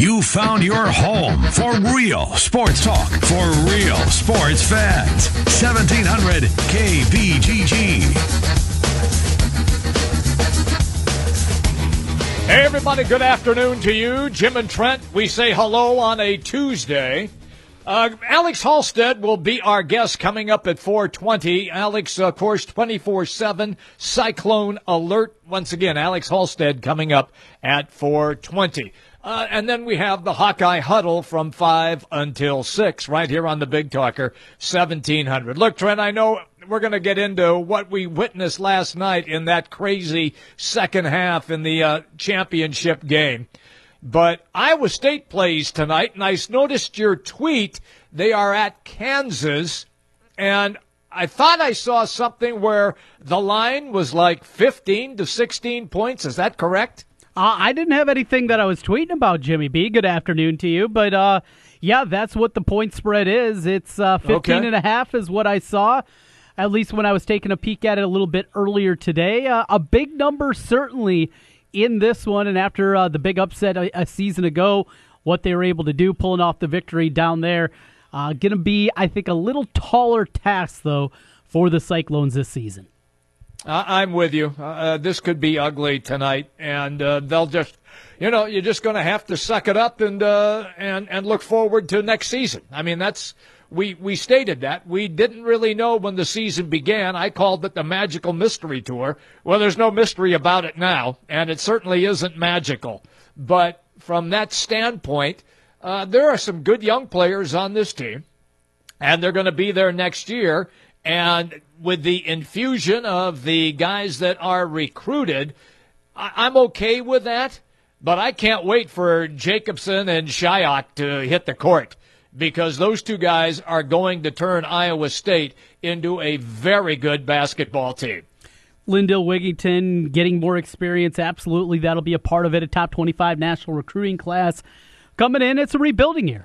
You found your home for real sports talk for real sports fans. 1700 KBGG. Hey, everybody, good afternoon to you. Jim and Trent, we say hello on a Tuesday. Alex Halstead will be our guest coming up at 4:20. Alex, of course, 24/7 Cyclone Alert. Once again, Alex Halstead coming up at 4:20. And then we have the Hawkeye Huddle from 5 until 6 right here on the Big Talker, 1700. Look, Trent, I know we're going to get into what we witnessed last night in that crazy second half in the championship game. But Iowa State plays tonight, and I noticed your tweet. They are at Kansas, and I thought I saw something where the line was like 15 to 16 points. Is that correct? I didn't have anything that I was tweeting about, Jimmy B. Good afternoon to you. But, yeah, that's what the point spread is. It's 15 and a half is what I saw, at least when I was taking a peek at it a little bit earlier today. A big number certainly in this one, and after the big upset a season ago, what they were able to do, pulling off the victory down there. Going to be, I think, a little taller task, though, for the Cyclones this season. I'm with you. This could be ugly tonight, and they'll just, you're just going to have to suck it up and look forward to next season. I mean, we stated that. We didn't really know when the season began. I called it the Magical Mystery Tour. Well, there's no mystery about it now, and it certainly isn't magical. But from that standpoint, there are some good young players on this team, and they're going to be there next year. And with the infusion of the guys that are recruited, I'm okay with that. But I can't wait for Jacobson and Shyok to hit the court, because those two guys are going to turn Iowa State into a very good basketball team. Lindell Wigington getting more experience, absolutely. That'll be a part of it, a top 25 national recruiting class. Coming in, it's a rebuilding year.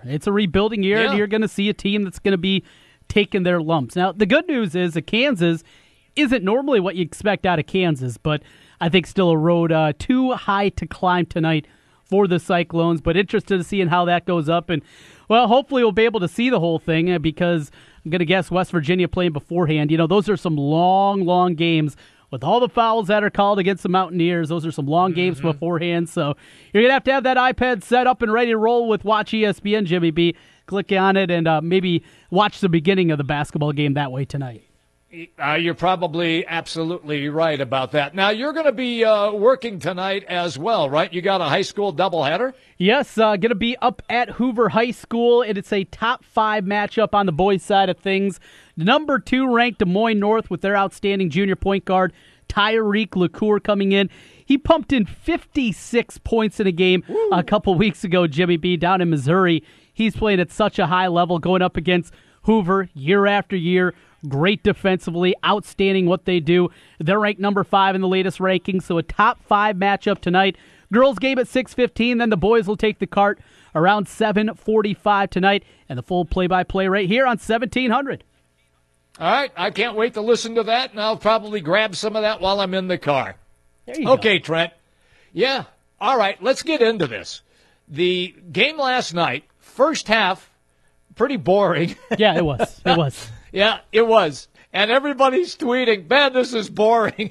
And you're going to see a team that's going to be taking their lumps. Now, the good news is that Kansas isn't normally what you expect out of Kansas, but I think still a road too high to climb tonight for the Cyclones, but interested to see how that goes up. And, well, hopefully we'll be able to see the whole thing, because I'm going to guess West Virginia playing beforehand. Those are some long games with all the fouls that are called against the Mountaineers. Those are some long games beforehand, so you're going to have that iPad set up and ready to roll with Watch ESPN, Jimmy B. Click on it and maybe watch the beginning of the basketball game that way tonight. You're probably absolutely right about that. Now, you're going to be working tonight as well, right? You got a high school doubleheader? Yes, going to be up at Hoover High School, and it's a top 5 matchup on the boys' side of things. Number 2 ranked Des Moines North with their outstanding junior point guard, Tyreek LaCour, coming in. He pumped in 56 points in a game a couple weeks ago, Jimmy B, down in Missouri. He's playing at such a high level, going up against Hoover year after year. Great defensively, outstanding what they do. They're ranked number 5 in the latest rankings, so a top 5 matchup tonight. Girls game at 6:15, then the boys will take the cart around 7:45 tonight, and the full play-by-play right here on 1700. All right, I can't wait to listen to that, and I'll probably grab some of that while I'm in the car. There you go. Okay, Trent. Yeah, all right, let's get into this. The game last night, first half, pretty boring. Yeah, it was. It was. Yeah, it was. And everybody's tweeting, man, this is boring.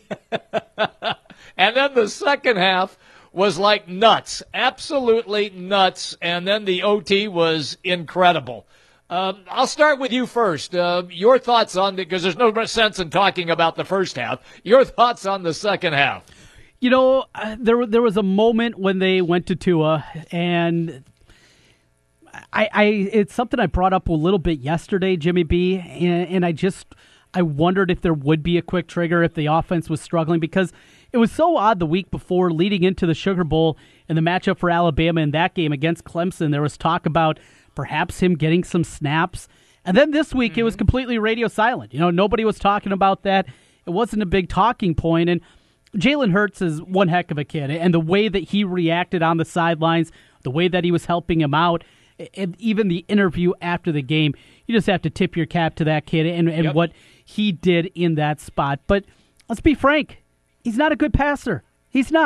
And then the second half was like nuts, absolutely nuts. And then the OT was incredible. I'll start with you first. Your thoughts on it, because there's no sense in talking about the first half. Your thoughts on the second half. There was a moment when they went to Tua, and it's something I brought up a little bit yesterday, Jimmy B, and I wondered if there would be a quick trigger if the offense was struggling, because it was so odd the week before leading into the Sugar Bowl and the matchup for Alabama in that game against Clemson. There was talk about perhaps him getting some snaps. And then this week it was completely radio silent. Nobody was talking about that. It wasn't a big talking point. And Jalen Hurts is one heck of a kid. And the way that he reacted on the sidelines, the way that he was helping him out, and even the interview after the game, you just have to tip your cap to that kid and what he did in that spot. But let's be frank, he's not a good passer. He's not.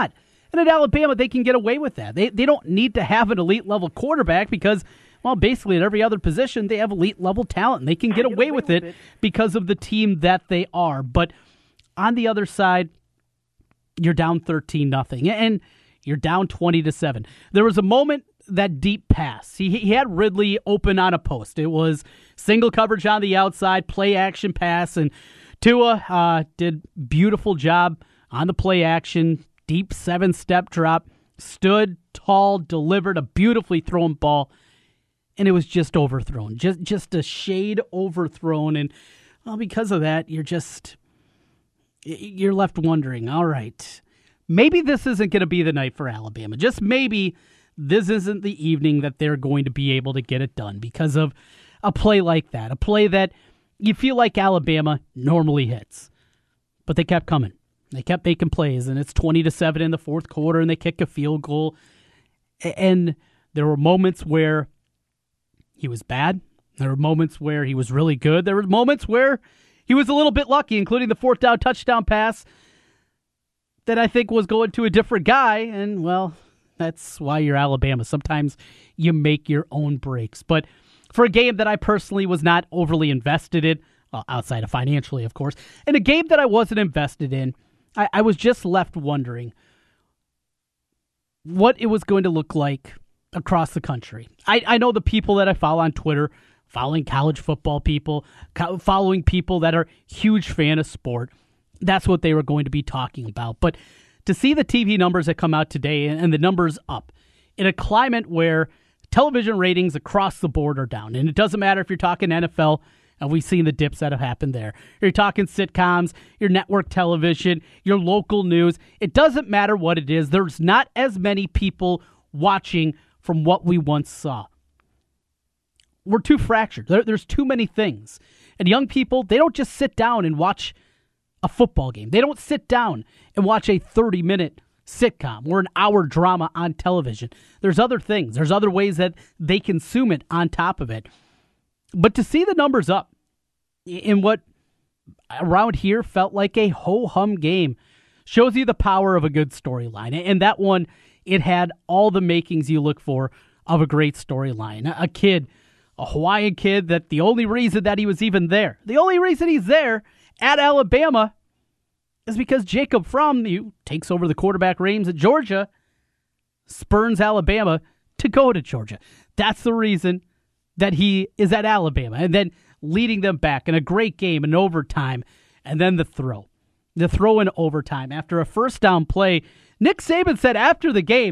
And at Alabama, they can get away with that. They don't need to have an elite-level quarterback because, well, basically at every other position, they have elite-level talent. And they can get away with it because of the team that they are. But on the other side, you're down 13-0, and you're down 20-7. There was a moment, that deep pass. He had Ridley open on a post. It was single coverage on the outside, play action pass, and Tua did beautiful job on the play action, deep 7-step drop, stood tall, delivered a beautifully thrown ball, and it was just overthrown, just a shade overthrown, and well, because of that, you're left wondering, all right, maybe this isn't going to be the night for Alabama. Just maybe this isn't the evening that they're going to be able to get it done because of a play like that, a play that you feel like Alabama normally hits. But they kept coming. They kept making plays, and it's 20-7 in the fourth quarter, and they kick a field goal. And there were moments where he was bad. There were moments where he was really good. There were moments where he was a little bit lucky, including the fourth down touchdown pass that I think was going to a different guy, and, well, that's why you're Alabama. Sometimes you make your own breaks. But for a game that I personally was not overly invested in, well, outside of financially, of course, and a game that I wasn't invested in, I was just left wondering what it was going to look like across the country. I know the people that I follow on Twitter, following college football people, following people that are huge fan of sport, that's what they were going to be talking about. But to see the TV numbers that come out today and the numbers up in a climate where television ratings across the board are down, and it doesn't matter if you're talking NFL, and we've seen the dips that have happened there. You're talking sitcoms, your network television, your local news. It doesn't matter what it is. There's not as many people watching from what we once saw. We're too fractured. There's too many things. And young people, they don't just sit down and watch a football game. They don't sit down and watch a 30-minute sitcom or an hour drama on television. There's other things. There's other ways that they consume it on top of it. But to see the numbers up in what around here felt like a ho-hum game shows you the power of a good storyline. And that one, it had all the makings you look for of a great storyline. A kid, a Hawaiian kid, that the only reason that he was even there, the only reason he's there at Alabama is because Jacob Fromm, who takes over the quarterback reins at Georgia, spurns Alabama to go to Georgia. That's the reason that he is at Alabama. And then leading them back in a great game in overtime. And then the throw in overtime after a first down play. Nick Saban said after the game,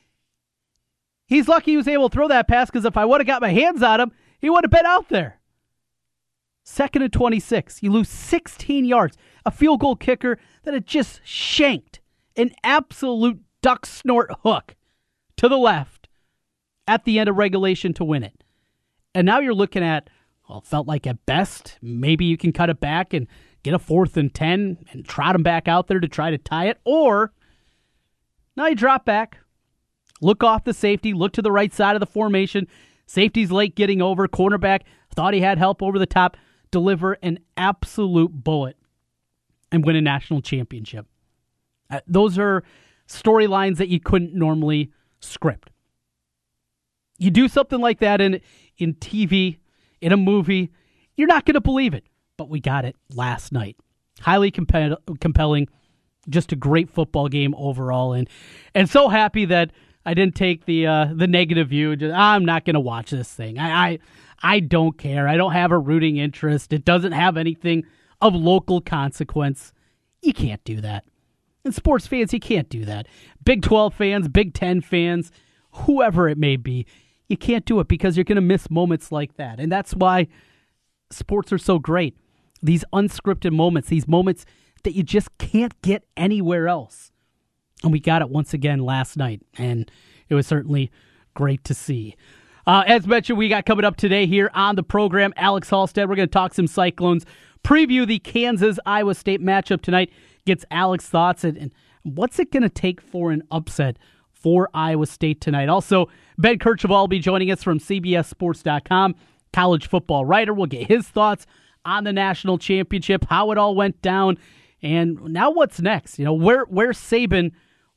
he's lucky he was able to throw that pass because if I would have got my hands on him, he would have been out there. 2nd and 26. You lose 16 yards. A field goal kicker that had just shanked an absolute duck snort hook to the left at the end of regulation to win it. And now you're looking at, well, it felt like at best, maybe you can cut it back and get a 4th and 10 and trot them back out there to try to tie it. Or now you drop back, look off the safety, look to the right side of the formation. Safety's late getting over. Cornerback thought he had help over the top. Deliver an absolute bullet and win a national championship. Those are storylines that you couldn't normally script. You do something like that in TV, in a movie, you're not going to believe it. But we got it last night. Highly compelling, just a great football game overall, and so happy that I didn't take the negative view. I'm not going to watch this thing. I don't care. I don't have a rooting interest. It doesn't have anything of local consequence. You can't do that. And sports fans, you can't do that. Big 12 fans, Big 10 fans, whoever it may be, you can't do it because you're going to miss moments like that. And that's why sports are so great. These unscripted moments, these moments that you just can't get anywhere else. And we got it once again last night, and it was certainly great to see. As mentioned, we got coming up today here on the program, Alex Halstead. We're going to talk some Cyclones, preview the Kansas-Iowa State matchup tonight, gets Alex's thoughts, and what's it going to take for an upset for Iowa State tonight. Also, Ben Kercheval will be joining us from CBSSports.com, college football writer. We'll get his thoughts on the national championship, how it all went down, and now what's next? You know, where Saban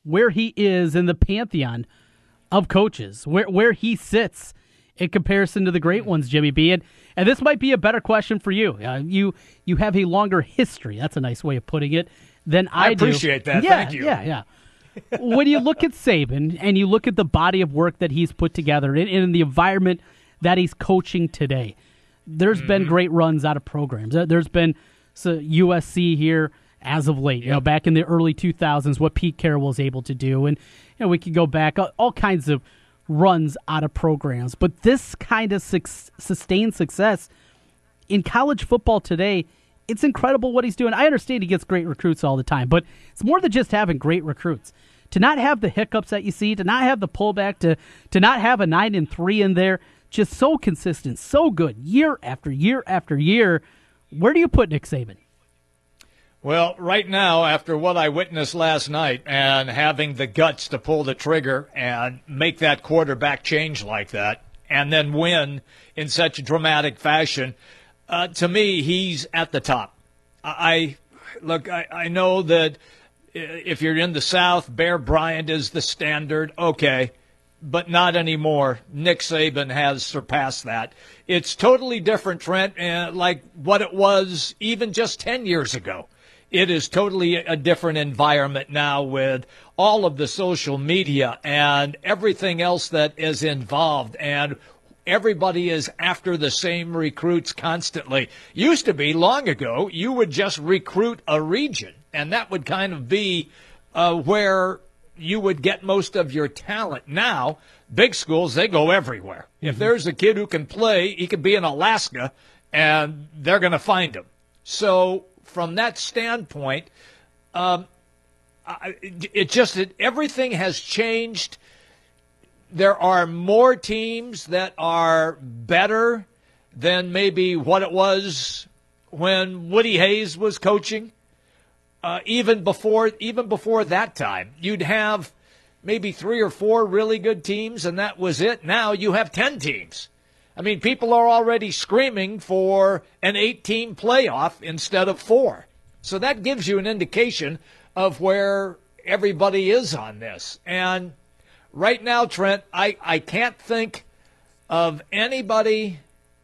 where he is in the pantheon of coaches, where he sits in comparison to the great ones, Jimmy B. And this might be a better question for you. You have a longer history. That's a nice way of putting it than I do. I appreciate that. Yeah, Thank you. Yeah. When you look at Saban and you look at the body of work that he's put together and in the environment that he's coaching today, there's been great runs out of programs. There's been USC here as of late, back in the early 2000s, what Pete Carroll was able to do. And we could go back, all kinds of runs out of programs. But this kind of sustained success in college football today, it's incredible what he's doing. I understand he gets great recruits all the time, but it's more than just having great recruits. To not have the hiccups that you see, to not have the pullback, to not have a 9-3 in there, just so consistent, so good, year after year after year. Where do you put Nick Saban? Well, right now, after what I witnessed last night and having the guts to pull the trigger and make that quarterback change like that and then win in such a dramatic fashion, to me, he's at the top. I know that if you're in the South, Bear Bryant is the standard. Okay, but not anymore. Nick Saban has surpassed that. It's totally different, Trent, like what it was even just 10 years ago. It is totally a different environment now with all of the social media and everything else that is involved, and everybody is after the same recruits constantly. Used to be, long ago, you would just recruit a region, and that would kind of be where you would get most of your talent. Now, big schools, they go everywhere. If there's a kid who can play, he could be in Alaska, and they're going to find him. So from that standpoint, everything has changed. There are more teams that are better than maybe what it was when Woody Hayes was coaching. Even before that time, you'd have maybe 3 or 4 really good teams, and that was it. Now you have 10 teams. I mean, people are already screaming for an 8-team playoff instead of 4. So that gives you an indication of where everybody is on this. And right now, Trent, I can't think of anybody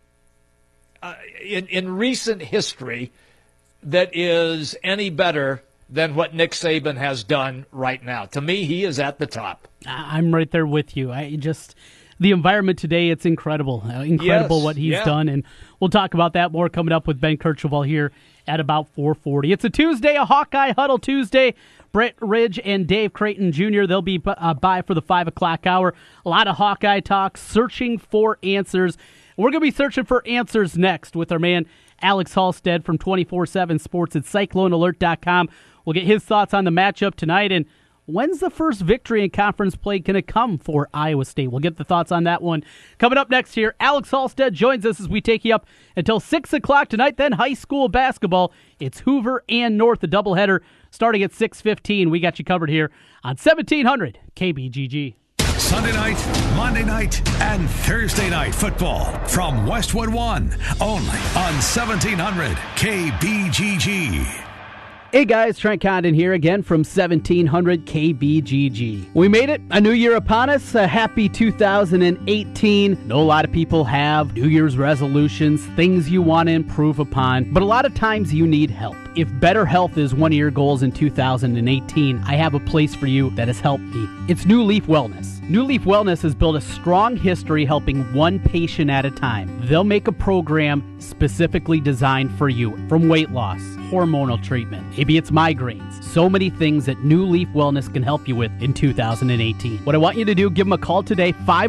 in recent history that is any better than what Nick Saban has done right now. To me, he is at the top. I'm right there with you. The environment today, it's incredible. What he's done. And we'll talk about that more coming up with Ben Kirchhoff here at about 4:40. It's a Tuesday, a Hawkeye Huddle Tuesday. Brett Ridge and Dave Creighton Jr., they'll be by for the 5 o'clock hour. A lot of Hawkeye talk, searching for answers. We're going to be searching for answers next with our man Alex Halstead from 24/7 Sports at CycloneAlert.com. We'll get his thoughts on the matchup tonight, and when's the first victory in conference play going to come for Iowa State? We'll get the thoughts on that one. Coming up next here, Alex Halstead joins us as we take you up until 6 o'clock tonight. Then high school basketball. It's Hoover and North, a doubleheader starting at 6:15. We got you covered here on 1700 KBGG. Sunday night, Monday night, and Thursday night football from Westwood One, only on 1700 KBGG. Hey guys, Trent Condon here again from 1700 KBGG. We made it, a new year upon us, a happy 2018. I know a lot of people have New Year's resolutions, things you want to improve upon, but a lot of times you need help. If better health is one of your goals in 2018, I have a place for you that has helped me. It's New Leaf Wellness. New Leaf Wellness has built a strong history helping one patient at a time. They'll make a program specifically designed for you, from weight loss, hormonal treatment, maybe it's migraines, so many things that New Leaf Wellness can help you with in 2018. What I want you to do, give them a call today,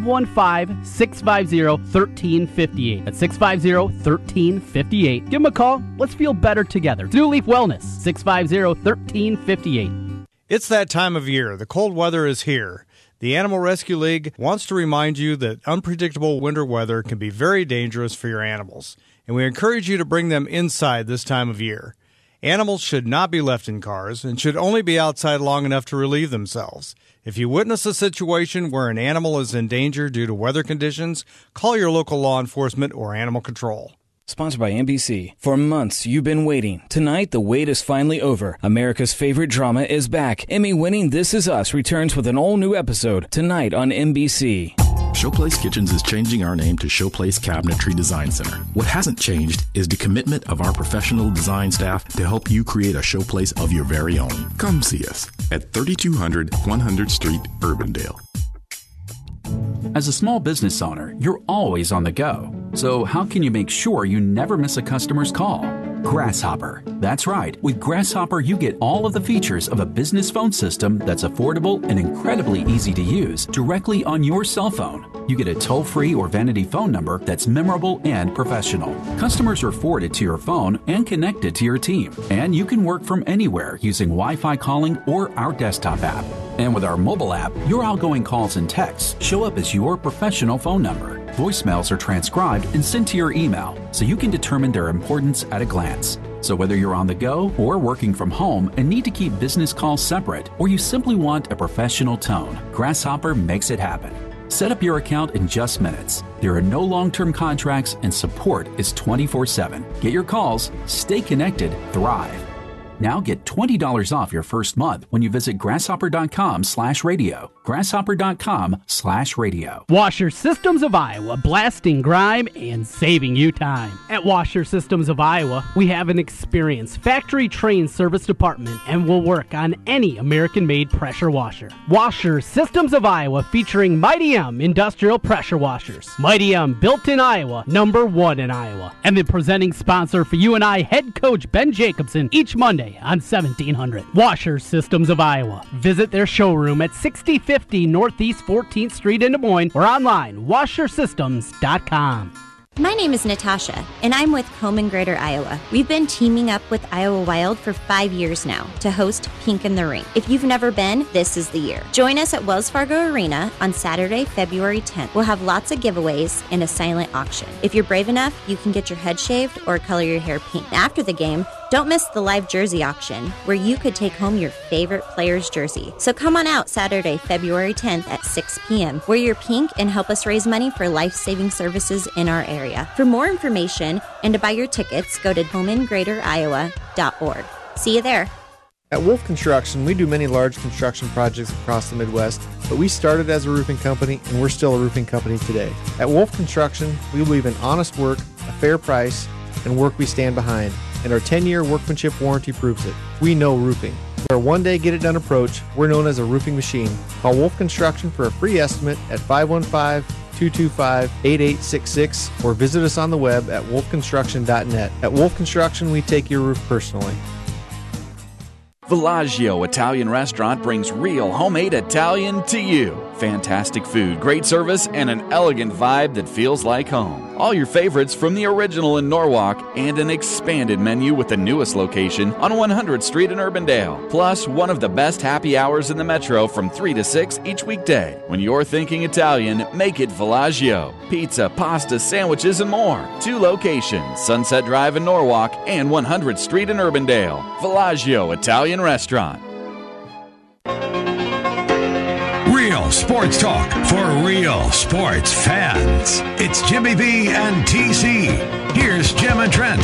515-650-1358. That's 650-1358. Give them a call. Let's feel better together. It's New Leaf Wellness, 650-1358. It's that time of year. The cold weather is here. The Animal Rescue League wants to remind you that unpredictable winter weather can be very dangerous for your animals, and we encourage you to bring them inside this time of year. Animals should not be left in cars and should only be outside long enough to relieve themselves. If you witness a situation where an animal is in danger due to weather conditions, call your local law enforcement or animal control. Sponsored by NBC. For months, you've been waiting. Tonight, the wait is finally over. America's favorite drama is back. Emmy-winning This Is Us returns with an all-new episode tonight on NBC. Showplace Kitchens is changing our name to Showplace Cabinetry Design Center. What hasn't changed is the commitment of our professional design staff to help you create a showplace of your very own. Come see us at 3200 100th Street, Urbandale. As a small business owner, you're always on the go. So how can you make sure you never miss a customer's call? Grasshopper. That's right. With Grasshopper, you get all of the features of a business phone system that's affordable and incredibly easy to use directly on your cell phone. You get a toll-free or vanity phone number that's memorable and professional. Customers are forwarded to your phone and connected to your team. And you can work from anywhere using Wi-Fi calling or our desktop app. And with our mobile app, your outgoing calls and texts show up as your professional phone number. Voicemails are transcribed and sent to your email, so you can determine their importance at a glance. So whether you're on the go or working from home and need to keep business calls separate, or you simply want a professional tone, Grasshopper makes it happen. Set up your account in just minutes. There are no long-term contracts and support is 24/7. Get your calls, stay connected, thrive. Now get $20 off your first month when you visit grasshopper.com/radio. Grasshopper.com/radio. Washer Systems of Iowa, blasting grime and saving you time. At Washer Systems of Iowa, we have an experienced factory-trained service department and will work on any American-made pressure washer. Washer Systems of Iowa, featuring Mighty M industrial pressure washers. Mighty M, built in Iowa, #1 in Iowa. And the presenting sponsor for you and I, head coach Ben Jacobson, each Monday on 1700. Washer Systems of Iowa. Visit their showroom at 6050 Northeast 14th Street in Des Moines or online, washersystems.com. My name is Natasha, and I'm with Home and Greater Iowa. We've been teaming up with Iowa Wild for 5 years now to host Pink in the Ring. If you've never been, this is the year. Join us at Wells Fargo Arena on Saturday, February 10th. We'll have lots of giveaways and a silent auction. If you're brave enough, you can get your head shaved or color your hair pink. After the game, don't miss the live jersey auction, where you could take home your favorite player's jersey. So come on out Saturday, February 10th at 6 p.m. Wear your pink and help us raise money for life-saving services in our area. For more information and to buy your tickets, go to homandgreateririowa.org. See you there. At Wolf Construction, we do many large construction projects across the Midwest, but we started as a roofing company, and we're still a roofing company today. At Wolf Construction, we believe in honest work, a fair price, and work we stand behind, and our 10-year workmanship warranty proves it. We know roofing. With our one-day get-it-done approach, we're known as a roofing machine. Call Wolf Construction for a free estimate at 515-225-8866 or visit us on the web at wolfconstruction.net. At Wolf Construction, we take your roof personally. Villaggio Italian Restaurant brings real homemade Italian to you. Fantastic food, great service, and an elegant vibe that feels like home. All your favorites from the original in Norwalk and an expanded menu with the newest location on 100th Street in Urbandale. Plus, one of the best happy hours in the metro from 3 to 6 each weekday. When you're thinking Italian, make it Villaggio. Pizza, pasta, sandwiches, and more. 2 locations, Sunset Drive in Norwalk and 100th Street in Urbandale. Villaggio Italian Restaurant. Real sports talk for real sports fans. It's Jimmy B and TC. Here's Jim and Trent.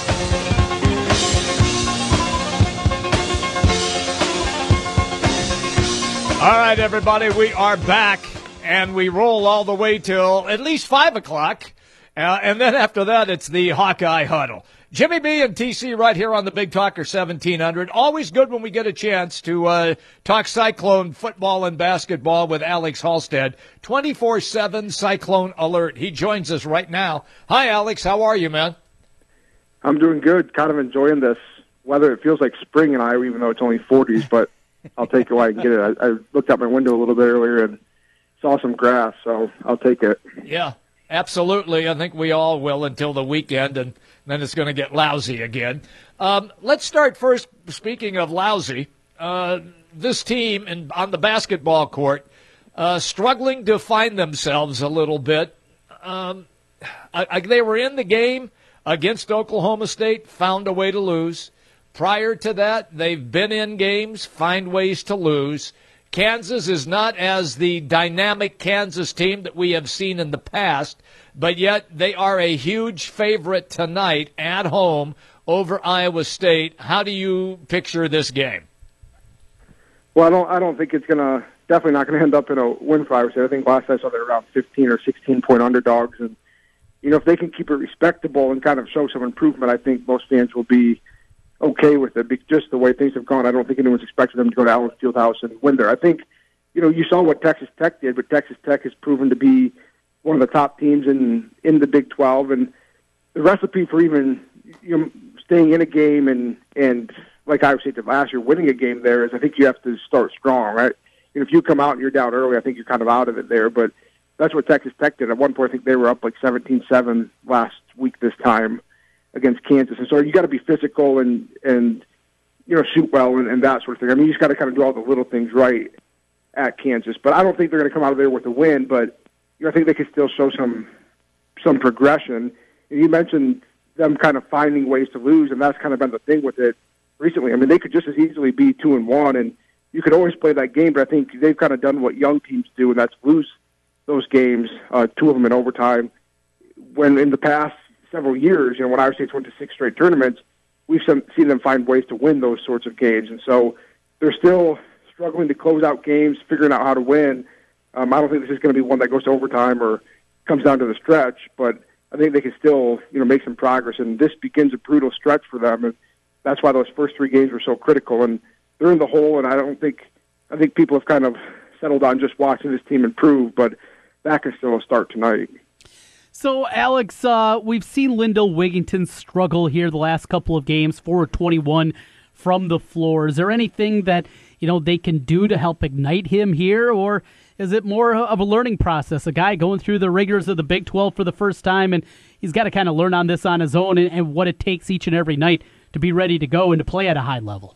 All right, everybody, we are back, and we roll all the way till at least 5 o'clock. And then after that, it's the Hawkeye Huddle. Jimmy B and TC right here on the Big Talker 1700. Always good when we get a chance to talk Cyclone football and basketball with Alex Halstead. 24/7 Cyclone Alert. He joins us right now. Hi, Alex. How are you, man? I'm doing good. Kind of enjoying this weather. It feels like spring in Iowa, even though it's only 40s, but I'll take it while I can get it. I looked out my window a little bit earlier and saw some grass, so I'll take it. Yeah, absolutely. I think we all will until the weekend, and then it's going to get lousy again. Let's start first, speaking of lousy, this team on the basketball court struggling to find themselves a little bit. They were in the game against Oklahoma State, found a way to lose. Prior to that, they've been in games, find ways to lose. Kansas is not as the dynamic Kansas team that we have seen in the past, but yet they are a huge favorite tonight at home over Iowa State. How do you picture this game? Well, I don't think it's definitely not going to end up in a win for Iowa State. I think last I saw they were around 15 or 16-point underdogs. And, if they can keep it respectable and kind of show some improvement, I think most fans will be okay with it. Just the way things have gone, I don't think anyone's expecting them to go to Allen Fieldhouse and win there. I think, you saw what Texas Tech did, but Texas Tech has proven to be one of the top teams in the Big 12. And the recipe for even staying in a game and like Iowa State did last year, winning a game there is I think you have to start strong, right? If you come out and you're down early, I think you're kind of out of it there. But that's what Texas Tech did. At one point, I think they were up like 17-7 last week this time against Kansas. And so you got to be physical and shoot well and that sort of thing. I mean, you just got to kind of do all the little things right at Kansas. But I don't think they're going to come out of there with a win. But I think they can still show some progression. And you mentioned them kind of finding ways to lose, and that's kind of been the thing with it recently. I mean, they could just as easily be 2-1, and you could always play that game, but I think they've kind of done what young teams do, and that's lose those games, two of them in overtime. When in the past several years, when Iowa State's went to 6 straight tournaments, we've seen them find ways to win those sorts of games. And so they're still struggling to close out games, figuring out how to win. I don't think this is going to be one that goes to overtime or comes down to the stretch, but I think they can still, make some progress. And this begins a brutal stretch for them, and that's why those first 3 games were so critical. And they're in the hole, and I think people have kind of settled on just watching this team improve, but that can still start tonight. So, Alex, we've seen Lyndall Wigginton struggle here the last couple of games, 4-21 from the floor. Is there anything that, they can do to help ignite him here, or is it more of a learning process, a guy going through the rigors of the Big 12 for the first time, and he's got to kind of learn on this on his own and what it takes each and every night to be ready to go and to play at a high level?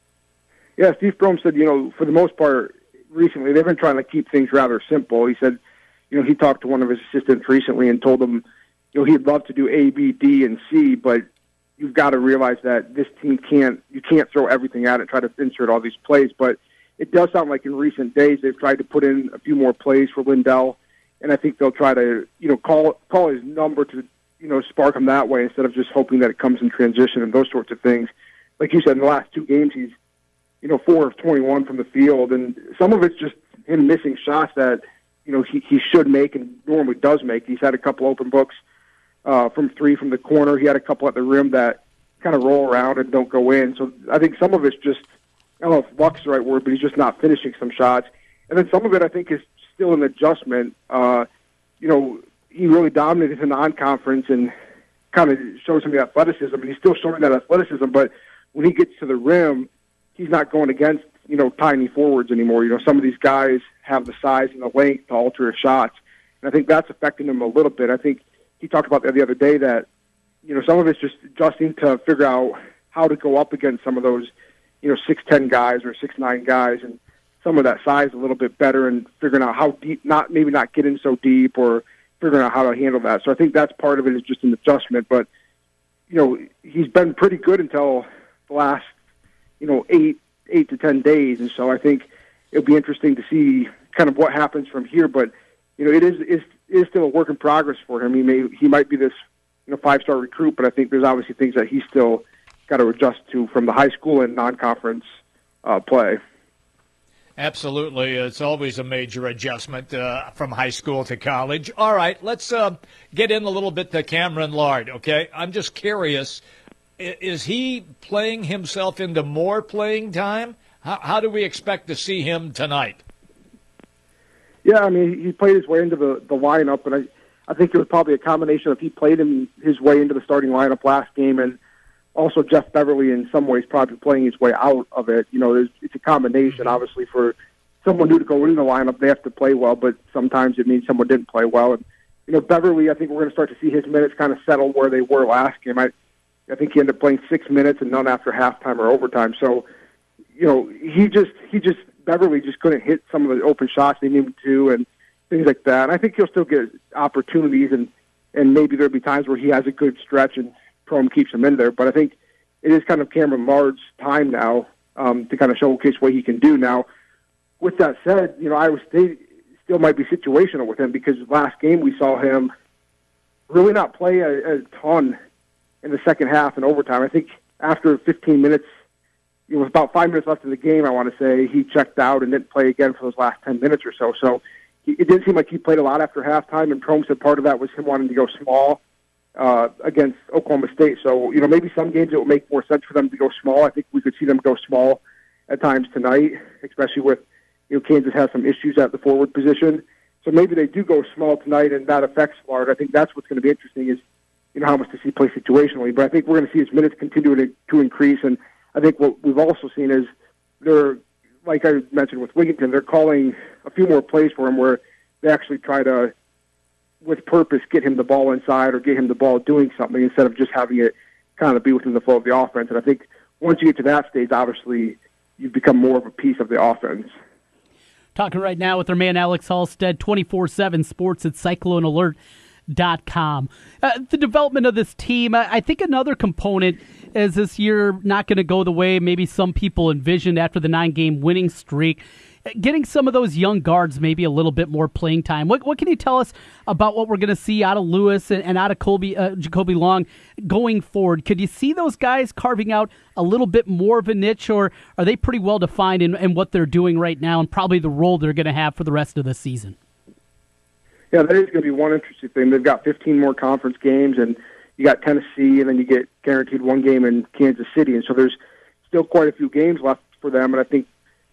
Yeah, Steve Prohm said, for the most part, recently they've been trying to keep things rather simple. He said, he talked to one of his assistants recently and told him, he'd love to do A, B, D, and C, but you've got to realize that this team you can't throw everything at it and try to insert all these plays. But it does sound like in recent days they've tried to put in a few more plays for Lindell, and I think they'll try to, call his number to, spark him that way instead of just hoping that it comes in transition and those sorts of things. Like you said, in the last 2 games, he's, 4 of 21 from the field, and some of it's just him missing shots that, he should make and normally does make. He's had a couple open books from 3 from the corner. He had a couple at the rim that kind of roll around and don't go in. So I think some of it's just, I don't know if luck's the right word, but he's just not finishing some shots. And then some of it I think is still an adjustment. He really dominated in the non-conference and kind of showed some of the athleticism, and he's still showing that athleticism, but when he gets to the rim, he's not going against, tiny forwards anymore. Some of these guys have the size and the length to alter his shots, and I think that's affecting him a little bit. I think he talked about that the other day that, some of it's just adjusting to figure out how to go up against some of those, 6'10" guys or 6'9" guys, and some of that size a little bit better and figuring out how deep, not getting so deep or figuring out how to handle that. So I think that's part of it is just an adjustment. But, he's been pretty good until the last, 8 to 10 days. And so I think it'll be interesting to see kind of what happens from here. But, it is still a work in progress for him. He might be this, 5-star recruit, but I think there's obviously things that he's still got to adjust to from the high school and non-conference play. Absolutely. It's always a major adjustment from high school to college. All right, let's get in a little bit to Cameron Lard, okay? I'm just curious, is he playing himself into more playing time? How do we expect to see him tonight? Yeah, he played his way into the lineup, and I think it was probably a combination of he played his way into the starting lineup last game, and also Jeff Beverly in some ways probably playing his way out of it. It's a combination. Obviously, for someone new to go in the lineup, they have to play well, but sometimes it means someone didn't play well. And Beverly, I think we're going to start to see his minutes kind of settle where they were last game. I think he ended up playing 6 minutes and none after halftime or overtime. So, Beverly just couldn't hit some of the open shots they needed to and things like that. And I think he'll still get opportunities, and maybe there'll be times where he has a good stretch and Prohm keeps him in there. But I think it is kind of Cameron Lard's time now to kind of showcase what he can do. Now, with that said, Iowa State still might be situational with him because last game we saw him really not play a ton in the second half and overtime. I think after 15 minutes, it was about 5 minutes left in the game, I want to say, he checked out and didn't play again for those last 10 minutes or so. So it didn't seem like he played a lot after halftime, and Prohm said part of that was him wanting to go small against Oklahoma State. So, maybe some games it will make more sense for them to go small. I think we could see them go small at times tonight, especially with, Kansas has some issues at the forward position. So maybe they do go small tonight, and that affects Florida. I think that's what's going to be interesting is, how much does he play situationally. But I think we're going to see his minutes continue to increase, and I think what we've also seen is they're, like I mentioned with Wigginton, they're calling a few more plays for him where they actually try to, with purpose, get him the ball inside or get him the ball doing something instead of just having it kind of be within the flow of the offense. And I think once you get to that stage, obviously, you become more of a piece of the offense. Talking right now with our man Alex Halstead, 24/7 Sports at CycloneAlert.com. The development of this team, I think another component is this year not going to go the way maybe some people envisioned after the 9-game winning streak. Getting some of those young guards maybe a little bit more playing time. What can you tell us about what we're going to see out of Lewis and out of Jacoby Long going forward? Could you see those guys carving out a little bit more of a niche, or are they pretty well defined in what they're doing right now and probably the role they're going to have for the rest of the season? Yeah, that is going to be one interesting thing. They've got 15 more conference games, and you got Tennessee, and then you get guaranteed one game in Kansas City. And so there's still quite a few games left for them, and I think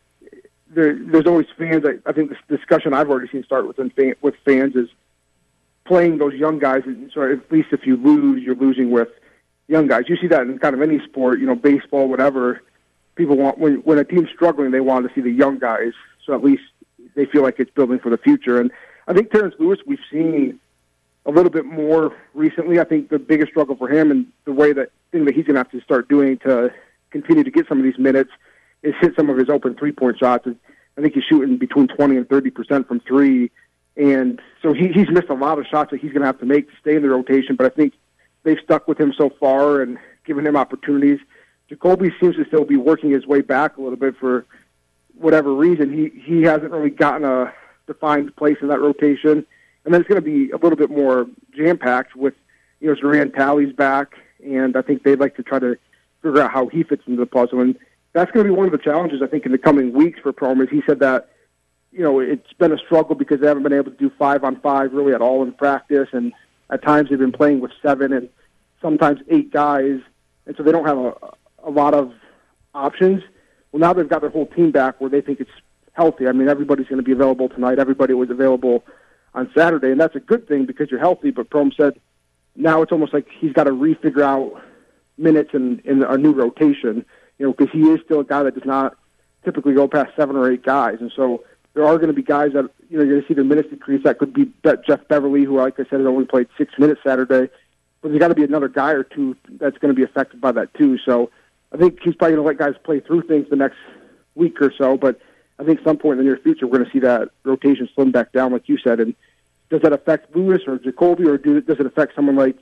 there's always fans. I think this discussion I've already seen start with fans is playing those young guys. And so at least if you lose, you're losing with young guys. You see that in kind of any sport, baseball, whatever. People want, when a team's struggling, they want to see the young guys. So at least they feel like it's building for the future. And I think Terrence Lewis, we've seen a little bit more recently. I think the biggest struggle for him and the thing that he's going to have to start doing to continue to get some of these minutes is hit some of his open three-point shots. I think he's shooting between 20 and 30% from three. And so he's missed a lot of shots that he's going to have to make to stay in the rotation. But I think they've stuck with him so far and given him opportunities. Jacoby seems to still be working his way back a little bit for whatever reason. He hasn't really gotten a defined place in that rotation. And then it's going to be a little bit more jam-packed with, Zoran Talley's back. And I think they'd like to try to figure out how he fits into the puzzle. And that's going to be one of the challenges, I think, in the coming weeks for Prohm. Is he said that, it's been a struggle because they haven't been able to do 5-on-5 really at all in practice. And at times they've been playing with 7 and sometimes 8 guys. And so they don't have a lot of options. Well, now they've got their whole team back where they think it's healthy. I mean, everybody's going to be available tonight. Everybody was available on Saturday. And that's a good thing because you're healthy. But Prohm said now it's almost like he's got to refigure out minutes in a new rotation. Because he is still a guy that does not typically go past 7 or 8 guys. And so there are going to be guys that, you're going to see their minutes decrease. That could be Jeff Beverly, who, like I said, has only played 6 minutes Saturday. But there's got to be another guy or two that's going to be affected by that, too. So I think he's probably going to let guys play through things the next week or so. But I think some point in the near future, we're going to see that rotation slim back down, like you said. And does that affect Lewis or Jacoby, or does it affect someone like,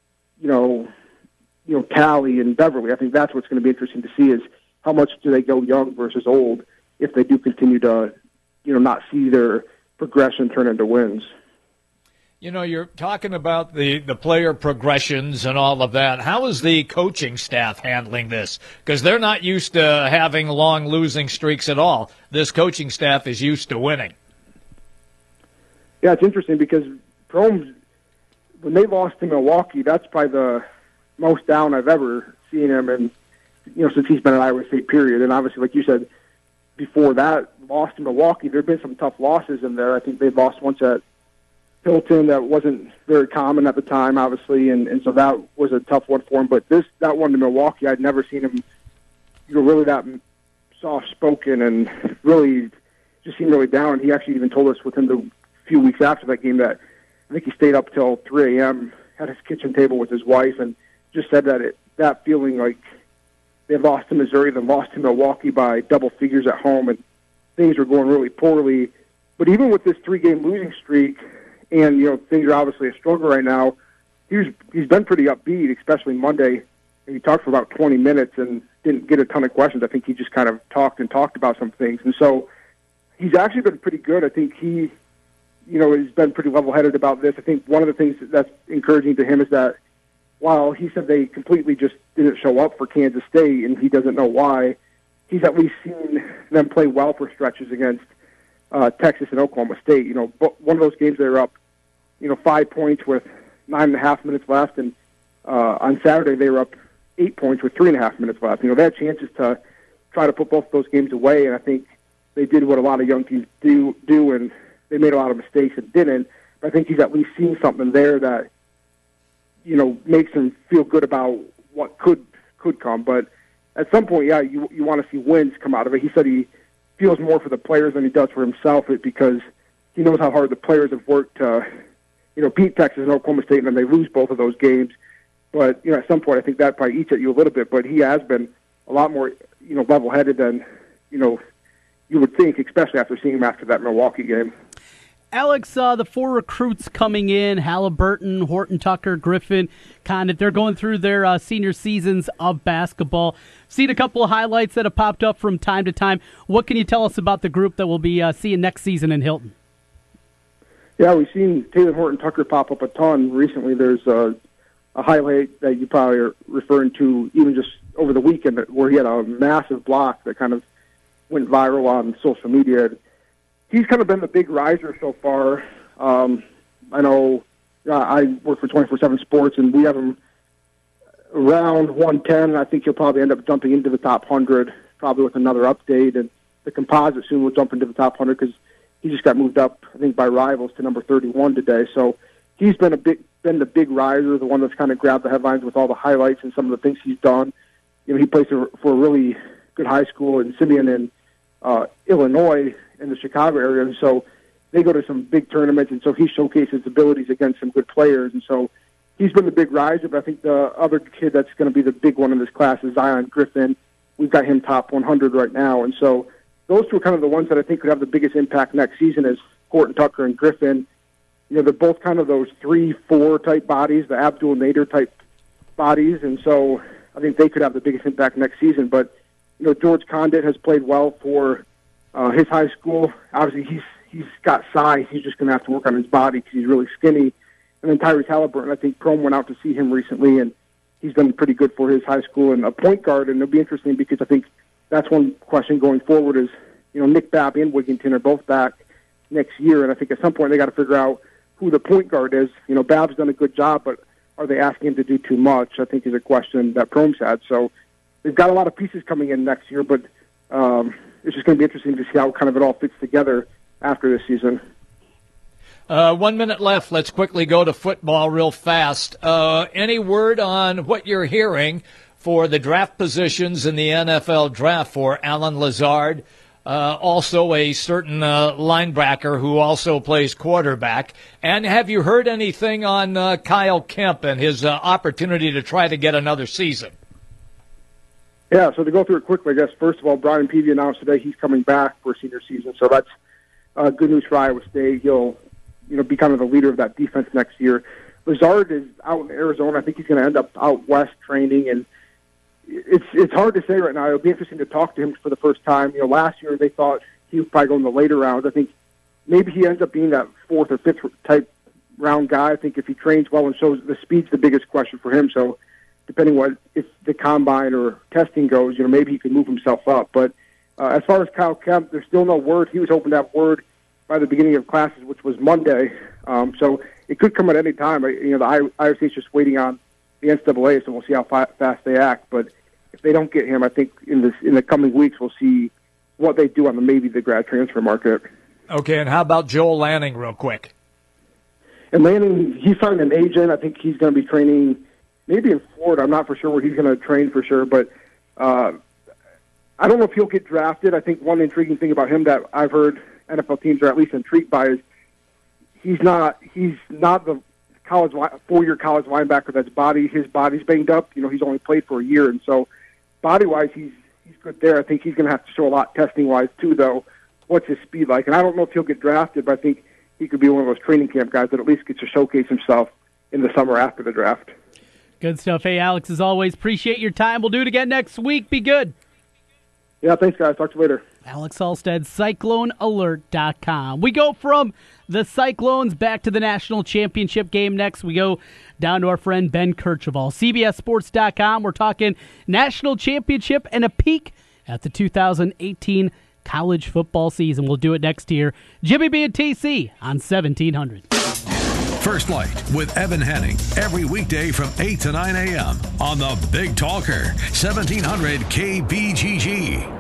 Talley and Beverly? I think that's what's going to be interesting to see is how much do they go young versus old if they do continue to, not see their progression turn into wins. You're talking about the player progressions and all of that. How is the coaching staff handling this? Because they're not used to having long losing streaks at all. This coaching staff is used to winning. Yeah, it's interesting because Prohm, when they lost to Milwaukee, that's probably the most down I've ever seen him, and since he's been at Iowa State, period. And obviously, like you said, before that, lost to Milwaukee, there have been some tough losses in there. I think they lost once at Hilton that wasn't very common at the time, obviously, and so that was a tough one for him. But that one to Milwaukee, I'd never seen him, really that soft-spoken and really just seemed really down. And he actually even told us within the few weeks after that game that I think he stayed up till 3 a.m. at his kitchen table with his wife and just said that feeling like they lost to Missouri, then lost to Milwaukee by double figures at home, and things were going really poorly. But even with this 3-game losing streak, and things are obviously a struggle right now, he's been pretty upbeat, especially Monday. And he talked for about 20 minutes and didn't get a ton of questions. I think he just kind of talked about some things, and so he's actually been pretty good. I think he, has been pretty level-headed about this. I think one of the things that's encouraging to him is that while he said they completely just didn't show up for Kansas State and he doesn't know why, he's at least seen them play well for stretches against Texas and Oklahoma State. One of those games they were up, 5 points with 9.5 minutes left, and on Saturday they were up 8 points with 3.5 minutes left. They had chances to try to put both of those games away, and I think they did what a lot of young teams do, and they made a lot of mistakes and didn't. But I think he's at least seen something there that, makes him feel good about what could come. But at some point, you want to see wins come out of it. He said he feels more for the players than he does for himself, because he knows how hard the players have worked to, beat Texas and Oklahoma State, and then they lose both of those games. But, at some point, I think that probably eats at you a little bit. But he has been a lot more, level-headed than, you would think, especially after seeing him after that Milwaukee game. Alex, the 4 recruits coming in, Halliburton, Horton Tucker, Griffin, Condit, they're going through their senior seasons of basketball. Seen a couple of highlights that have popped up from time to time. What can you tell us about the group that we'll be seeing next season in Hilton? Yeah, we've seen Taylor Horton Tucker pop up a ton recently. There's a highlight that you probably are referring to even just over the weekend where he had a massive block that kind of went viral on social media. He's kind of been the big riser so far. I know I work for 24/7 Sports, and we have him around 110. I think he'll probably end up jumping into the top 100, probably with another update. And the composite soon will jump into the top 100 because he just got moved up, I think, by Rivals to number 31 today. So he's been the big riser, the one that's kind of grabbed the headlines with all the highlights and some of the things he's done. He plays for a really good high school in Simeon in Illinois, in the Chicago area, and so they go to some big tournaments, and so he showcases abilities against some good players, and so he's been the big riser. But I think the other kid that's going to be the big one in this class is Zion Griffin. We've got him top 100 right now, and so those two are kind of the ones that I think could have the biggest impact next season is Horton Tucker and Griffin. They're both kind of those 3-4 type bodies, the Abdul Nader type bodies, and so I think they could have the biggest impact next season. But George Condit has played well for his high school. Obviously, he's got size. He's just going to have to work on his body because he's really skinny. And then Tyrese Halliburton, I think Chrome went out to see him recently, and he's been pretty good for his high school. And a point guard, and it'll be interesting because I think that's one question going forward is, Nick Babb and Wigginton are both back next year, and I think at some point they got to figure out who the point guard is. Babb's done a good job, but are they asking him to do too much? I think is a question that Chrome's had. So they've got a lot of pieces coming in next year, but it's just going to be interesting to see how kind of it all fits together after this season. 1 minute left. Let's quickly go to football real fast. Any word on what you're hearing for the draft positions in the NFL draft for Alan Lazard? Also a certain linebacker who also plays quarterback. And have you heard anything on Kyle Kemp and his opportunity to try to get another season? Yeah, so to go through it quickly, I guess, first of all, Brian Peavy announced today he's coming back for senior season, so that's good news for Iowa State. He'll be kind of the leader of that defense next year. Lazard is out in Arizona. I think he's going to end up out west training, and it's hard to say right now. It'll be interesting to talk to him for the first time. Last year they thought he was probably going the later rounds. I think maybe he ends up being that 4th or 5th type round guy. I think if he trains well and shows the speed's the biggest question for him, so depending what if the combine or testing goes, maybe he can move himself up. But as far as Kyle Kemp, there's still no word. He was hoping to have word by the beginning of classes, which was Monday. So it could come at any time. The Iowa State's just waiting on the NCAA, so we'll see how fast they act. But if they don't get him, I think in the coming weeks we'll see what they do on the grad transfer market. Okay, and how about Joel Lanning real quick? And Lanning, he signed an agent. I think he's going to be training maybe in Florida. I'm not for sure where he's going to train for sure, but I don't know if he'll get drafted. I think one intriguing thing about him that I've heard NFL teams are at least intrigued by is he's not the 4-year college linebacker his body's banged up. He's only played for a year, and so body-wise he's good there. I think he's going to have to show a lot testing-wise too, though. What's his speed like? And I don't know if he'll get drafted, but I think he could be one of those training camp guys that at least gets to showcase himself in the summer after the draft. Good stuff. Hey, Alex, as always, appreciate your time. We'll do it again next week. Be good. Yeah, thanks, guys. Talk to you later. Alex Halstead, CycloneAlert.com. We go from the Cyclones back to the national championship game next. We go down to our friend Ben Kercheval, CBSSports.com. We're talking national championship and a peek at the 2018 college football season. We'll do it next year. Jimmy B and TC on 1700. First Light with Evan Henning every weekday from 8 to 9 a.m. on the Big Talker, 1700 KBGG.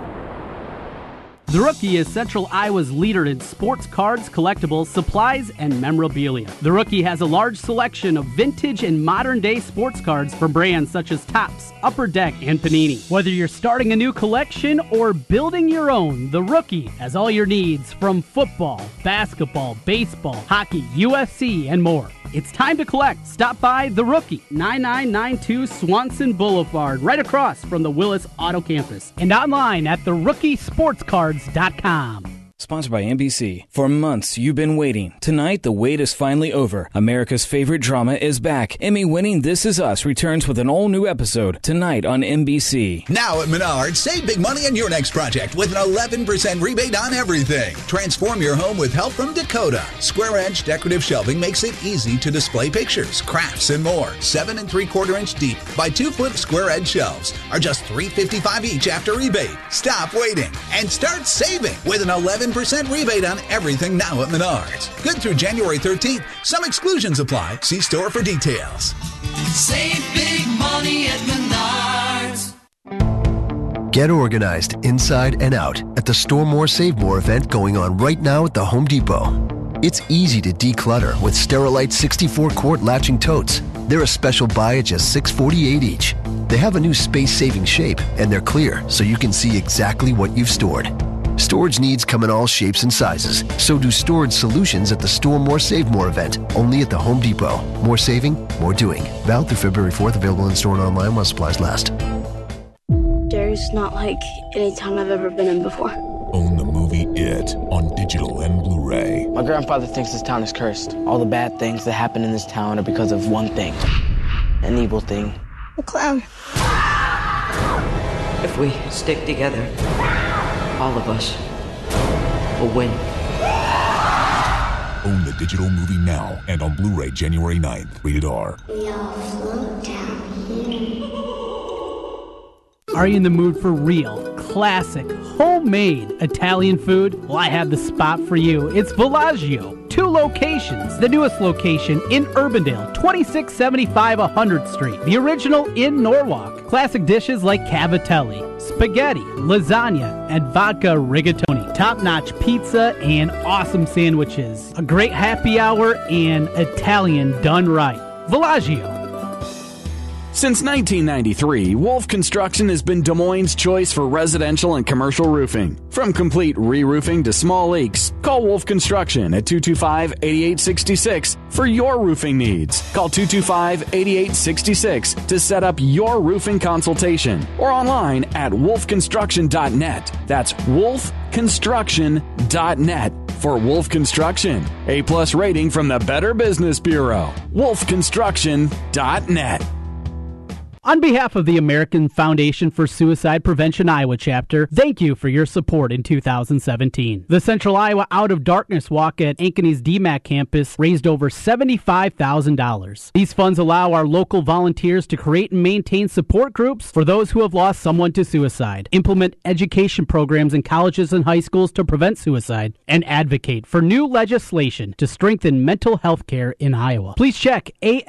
The Rookie is Central Iowa's leader in sports cards, collectibles, supplies, and memorabilia. The Rookie has a large selection of vintage and modern-day sports cards from brands such as Topps, Upper Deck, and Panini. Whether you're starting a new collection or building your own, The Rookie has all your needs from football, basketball, baseball, hockey, UFC, and more. It's time to collect. Stop by The Rookie, 9992 Swanson Boulevard, right across from the Willis Auto Campus, and online at therookie.sportscards.com. Sponsored by NBC. For months, you've been waiting. Tonight, the wait is finally over. America's favorite drama is back. Emmy-winning This Is Us returns with an all-new episode tonight on NBC. Now at Menards, save big money on your next project with an 11% rebate on everything. Transform your home with help from Dakota. Square Edge decorative shelving makes it easy to display pictures, crafts, and more. 7 3/4 inch deep by 2-foot square edge shelves are just $355 each after rebate. Stop waiting and start saving with an 11% rebate on everything now at Menards. Good through January 13th. Some exclusions apply. See store for details. Save big money at Menards. Get organized inside and out at the Store More Save More event going on right now at the Home Depot. It's easy to declutter with Sterilite 64-quart latching totes. They're a special buy at just $6.48 each. They have a new space-saving shape, and they're clear so you can see exactly what you've stored. Storage needs come in all shapes and sizes. So do storage solutions at the Store More Save More event, only at the Home Depot. More saving, more doing. Valid through February 4th, available in store and online while supplies last. Derry's not like any town I've ever been in before. Own the movie It on digital and Blu-ray. My grandfather thinks this town is cursed. All the bad things that happen in this town are because of one thing. An evil thing. A clown. If we stick together, all of us will win. Own the digital movie now and on Blu-ray January 9th. Rated R. We all float down here. Are you in the mood for real, classic, homemade Italian food? Well, I have the spot for you. It's Villaggio. 2 locations. The newest location in Urbandale, 2675 100th Street. The original in Norwalk. Classic dishes like cavatelli, spaghetti, lasagna, and vodka rigatoni. Top-notch pizza and awesome sandwiches. A great happy hour and Italian done right. Villaggio. Since 1993, Wolf Construction has been Des Moines' choice for residential and commercial roofing. From complete re-roofing to small leaks, call Wolf Construction at 225-8866 for your roofing needs. Call 225-8866 to set up your roofing consultation or online at wolfconstruction.net. That's wolfconstruction.net for Wolf Construction. A+ rating from the Better Business Bureau. wolfconstruction.net. On behalf of the American Foundation for Suicide Prevention Iowa chapter, thank you for your support in 2017. The Central Iowa Out of Darkness Walk at Ankeny's DMAC campus raised over $75,000. These funds allow our local volunteers to create and maintain support groups for those who have lost someone to suicide, implement education programs in colleges and high schools to prevent suicide, and advocate for new legislation to strengthen mental health care in Iowa. Please check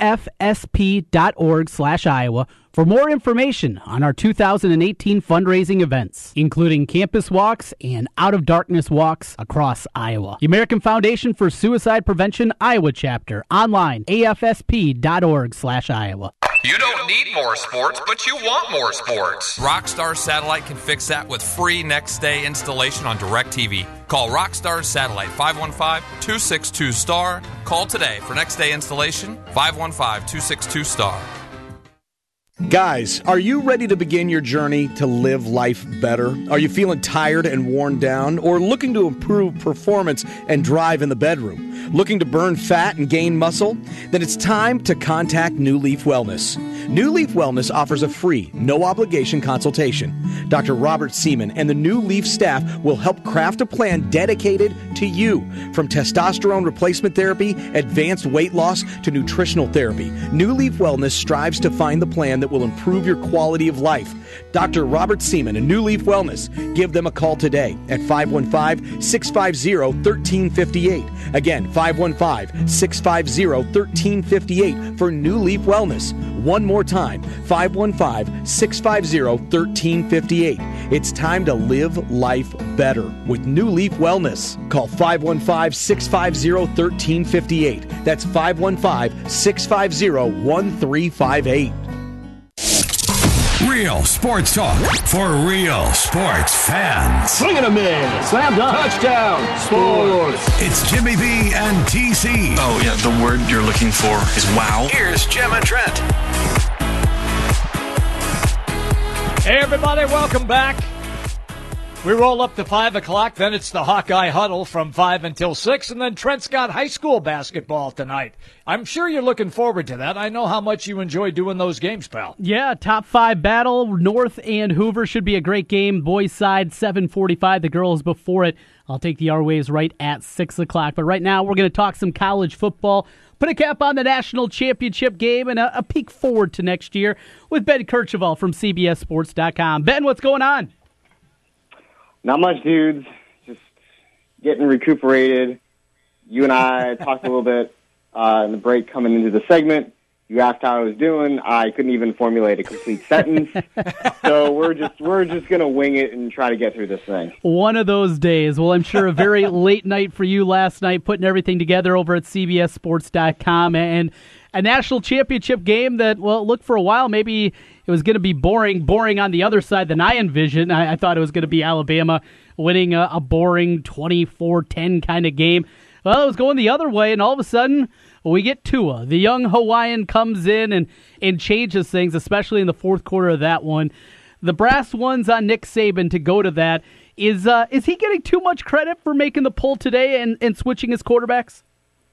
afsp.org/Iowa for more information on our 2018 fundraising events, including campus walks and Out of Darkness walks across Iowa. The American Foundation for Suicide Prevention Iowa chapter, online, afsp.org/Iowa. You don't need more sports, but you want more sports. Rockstar Satellite can fix that with free next-day installation on DirecTV. Call Rockstar Satellite, 515-262-STAR. Call today for next-day installation, 515-262-STAR. Guys, are you ready to begin your journey to live life better? Are you feeling tired and worn down or looking to improve performance and drive in the bedroom? Looking to burn fat and gain muscle? Then it's time to contact New Leaf Wellness. New Leaf Wellness offers a free, no-obligation consultation. Dr. Robert Seaman and the New Leaf staff will help craft a plan dedicated to you. From testosterone replacement therapy, advanced weight loss, to nutritional therapy, New Leaf Wellness strives to find the plan that will improve your quality of life. Dr. Robert Seaman and New Leaf Wellness. Give them a call today at 515-650-1358. Again, 515-650-1358 for New Leaf Wellness. One more time, 515-650-1358. It's time to live life better with New Leaf Wellness. Call 515-650-1358. That's 515-650-1358. Real sports talk for real sports fans. Swing and a miss. Slam dunk. Touchdown. Sports. It's Jimmy B and TC. Oh, yeah, the word you're looking for is wow. Here's Jim and Trent. Hey, everybody, welcome back. We roll up to 5 o'clock, then it's the Hawkeye Huddle from 5 until 6, and then Trent's got high school basketball tonight. I'm sure you're looking forward to that. I know how much you enjoy doing those games, pal. Yeah, top 5 battle. North and Hoover should be a great game. Boys side, 7:45. The girls before it. I'll take the R-Waves right at 6 o'clock. But right now, we're going to talk some college football. Put a cap on the national championship game and a peek forward to next year with Ben Kercheval from CBSSports.com. Ben, what's going on? Not much, dudes. Just getting recuperated. You and I talked a little bit in the break coming into the segment. You asked how I was doing. I couldn't even formulate a complete sentence. So we're just going to wing it and try to get through this thing. One of those days. Well, I'm sure a very late night for you last night, putting everything together over at CBSSports.com. And a national championship game that, well, look, for a while, maybe it was going to be boring on the other side than I envisioned. I thought it was going to be Alabama winning a boring 24-10 kind of game. Well, it was going the other way, and all of a sudden, we get Tua. The young Hawaiian comes in and changes things, especially in the fourth quarter of that one. The brass one's on Nick Saban to go to that. Is he getting too much credit for making the pull today and switching his quarterbacks?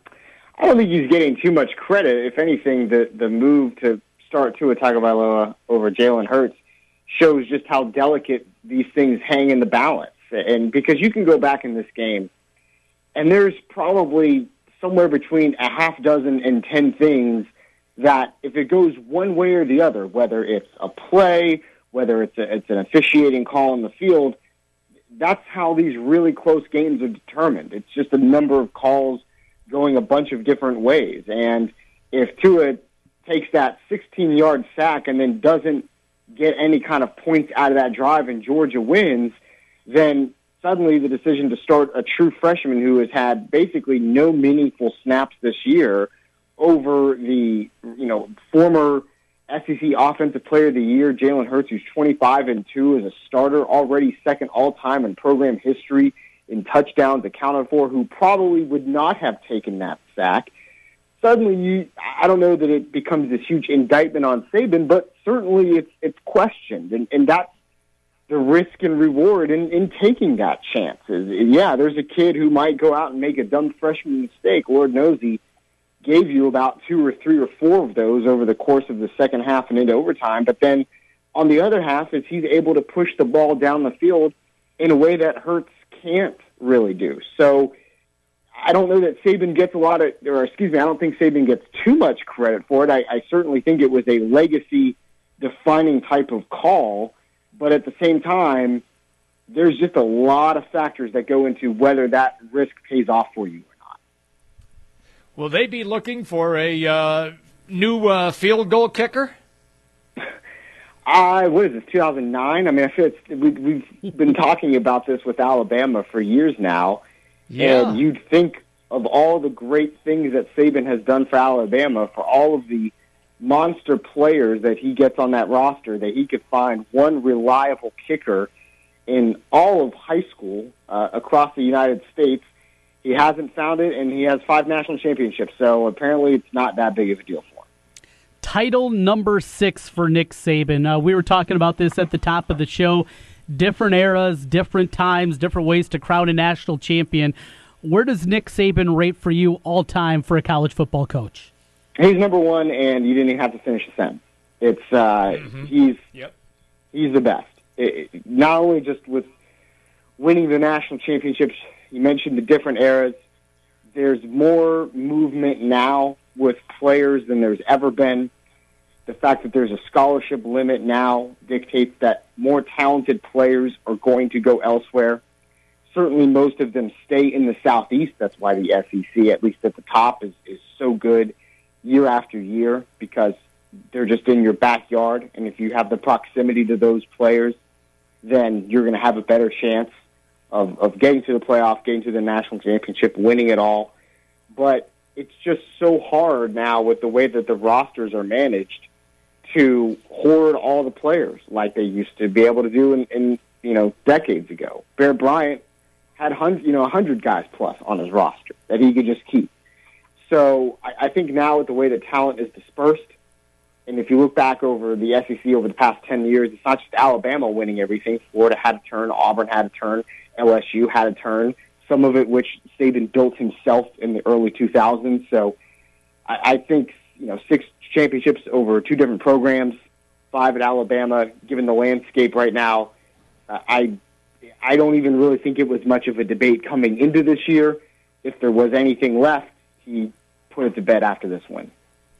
I don't think he's getting too much credit. If anything, the move to start Tua Tagovailoa over Jalen Hurts shows just how delicate these things hang in the balance. And because you can go back in this game, and there's probably somewhere between a half dozen and 10 things that if it goes one way or the other, whether it's a play, whether it's an officiating call on the field, that's how these really close games are determined. It's just a number of calls going a bunch of different ways. And if Tua takes that 16-yard sack and then doesn't get any kind of points out of that drive and Georgia wins, then suddenly the decision to start a true freshman who has had basically no meaningful snaps this year over the former SEC Offensive Player of the Year, Jalen Hurts, who's 25-2 as a starter, already second all-time in program history in touchdowns accounted for, who probably would not have taken that sack. Suddenly, I don't know that it becomes this huge indictment on Saban, but certainly it's questioned, and that's the risk and reward in taking that chance. Yeah, there's a kid who might go out and make a dumb freshman mistake. Lord knows he gave you about 2 or 3 or 4 of those over the course of the second half and into overtime. But then on the other half is he's able to push the ball down the field in a way that Hurts can't really do. So I don't know that Saban gets I don't think Saban gets too much credit for it. I certainly think it was a legacy-defining type of call. But at the same time, there's just a lot of factors that go into whether that risk pays off for you or not. Will they be looking for a new field goal kicker? What is this, 2009? I mean, I feel we've been talking about this with Alabama for years now. Yeah. And you'd think of all the great things that Saban has done for Alabama, for all of the monster players that he gets on that roster, that he could find one reliable kicker in all of high school across the United States. He hasn't found it, and he has 5 national championships, so apparently it's not that big of a deal for him. Title number 6 for Nick Saban. We were talking about this at the top of the show. Different eras, different times, different ways to crown a national champion. Where does Nick Saban rate for you all time for a college football coach? He's number one, and you didn't even have to finish the sentence. It's he's the best. Not only just with winning the national championships, you mentioned the different eras. There's more movement now with players than there's ever been. The fact that there's a scholarship limit now dictates that more talented players are going to go elsewhere. Certainly most of them stay in the Southeast. That's why the SEC, at least at the top, is so good year after year, because they're just in your backyard. And if you have the proximity to those players, then you're going to have a better chance of getting to the playoff, getting to the national championship, winning it all. But it's just so hard now with the way that the rosters are managed to hoard all the players like they used to be able to do in decades ago. Bear Bryant had 100 guys plus on his roster that he could just keep. So I think now with the way that talent is dispersed, and if you look back over the SEC over the past 10 years, it's not just Alabama winning everything. Florida had a turn, Auburn had a turn, LSU had a turn, some of it which Saban built himself in the early 2000s. So I think 6 championships over 2 different programs, 5 at Alabama, given the landscape right now, I don't even really think it was much of a debate coming into this year. If there was anything left, he put it to bed after this win.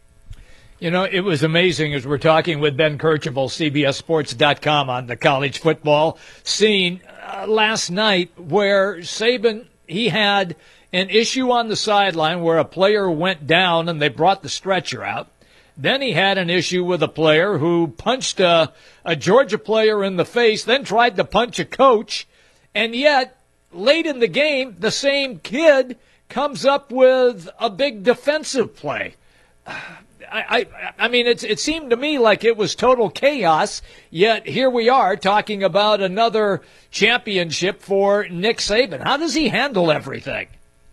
It was amazing as we're talking with Ben Kercheval, CBSSports.com, on the college football scene last night, where Saban, he had an issue on the sideline where a player went down and they brought the stretcher out. Then he had an issue with a player who punched a Georgia player in the face, then tried to punch a coach, and yet late in the game, the same kid comes up with a big defensive play. I mean, it seemed to me like it was total chaos, yet here we are talking about another championship for Nick Saban. How does he handle everything?